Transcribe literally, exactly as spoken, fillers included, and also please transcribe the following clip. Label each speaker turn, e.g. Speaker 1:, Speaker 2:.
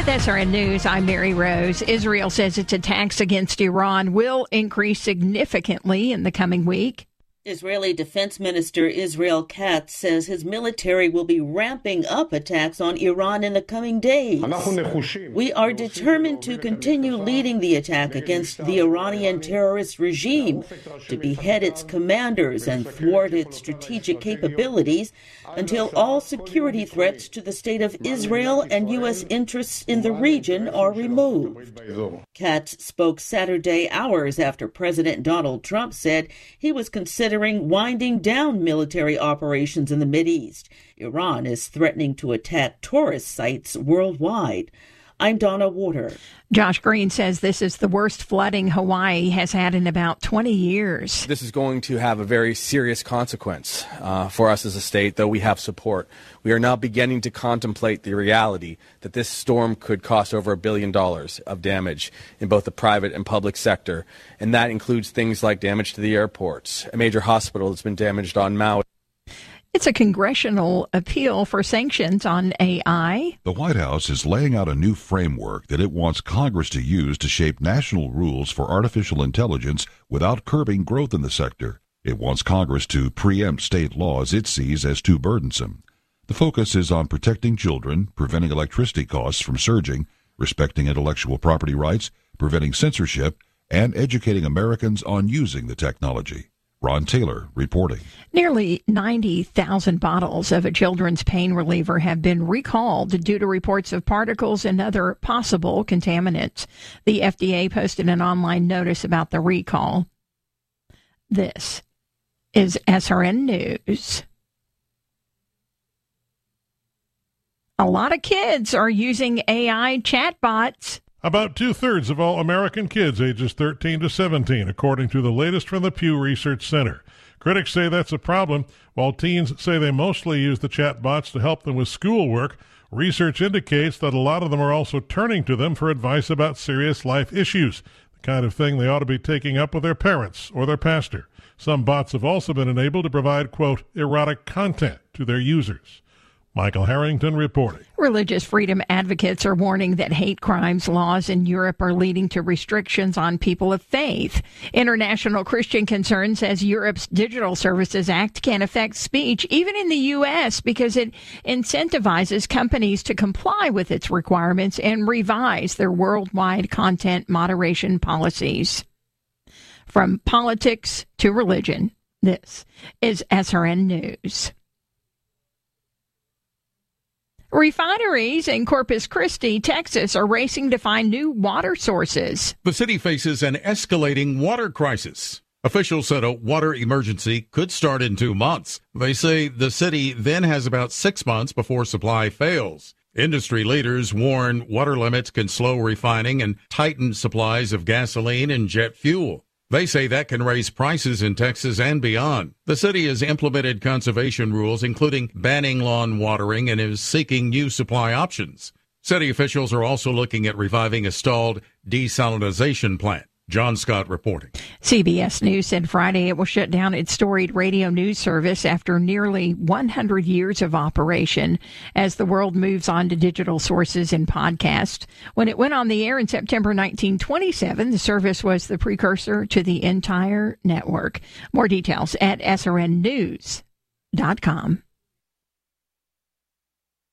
Speaker 1: With S R N News, I'm Mary Rose. Israel says its attacks against Iran will increase significantly in the coming week.
Speaker 2: Israeli Defense Minister Israel Katz says his military will be ramping up attacks on Iran in the coming days. We are determined to continue leading the attack against the Iranian terrorist regime, to behead its commanders and thwart its strategic capabilities until all security threats to the state of Israel and U S interests in the region are removed. Katz spoke Saturday, hours after President Donald Trump said he was considering winding down military operations in the Mideast. Iran is threatening to attack tourist sites worldwide. I'm Donna Warder.
Speaker 1: Josh Green says this is the worst flooding Hawaii has had in about twenty years.
Speaker 3: This is going to have a very serious consequence uh, for us as a state, though we have support. We are now beginning to contemplate the reality that this storm could cost over a billion dollars of damage in both the private and public sector. And that includes things like damage to the airports, a major hospital that's been damaged on Maui.
Speaker 1: It's a congressional appeal for sanctions on A I.
Speaker 4: The White House is laying out a new framework that it wants Congress to use to shape national rules for artificial intelligence without curbing growth in the sector. It wants Congress to preempt state laws it sees as too burdensome. The focus is on protecting children, preventing electricity costs from surging, respecting intellectual property rights, preventing censorship, and educating Americans on using the technology. Ron Taylor reporting.
Speaker 1: Nearly ninety thousand bottles of a children's pain reliever have been recalled due to reports of particles and other possible contaminants. The F D A posted an online notice about the recall. This is S R N News. A lot of kids are using A I chatbots.
Speaker 5: About two-thirds of all American kids ages thirteen to seventeen, according to the latest from the Pew Research Center. Critics say that's a problem. While teens say they mostly use the chatbots to help them with schoolwork, research indicates that a lot of them are also turning to them for advice about serious life issues, the kind of thing they ought to be taking up with their parents or their pastor. Some bots have also been enabled to provide, quote, erotic content to their users. Michael Harrington reporting.
Speaker 1: Religious freedom advocates are warning that hate crimes laws in Europe are leading to restrictions on people of faith. International Christian Concern says Europe's Digital Services Act can affect speech even in the U S because it incentivizes companies to comply with its requirements and revise their worldwide content moderation policies. From politics to religion, this is S R N News. Refineries in Corpus Christi, Texas, are racing to find new water sources.
Speaker 6: The city faces an escalating water crisis. Officials said a water emergency could start in two months. They say the city then has about six months before supply fails. Industry leaders warn water limits can slow refining and tighten supplies of gasoline and jet fuel. They say that can raise prices in Texas and beyond. The city has implemented conservation rules, including banning lawn watering, and is seeking new supply options. City officials are also looking at reviving a stalled desalinization plant. John Scott reporting.
Speaker 1: C B S News said Friday it will shut down its storied radio news service after nearly one hundred years of operation as the world moves on to digital sources and podcasts. When it went on the air in September nineteen twenty-seven, the service was the precursor to the entire network. More details at S R N news dot com.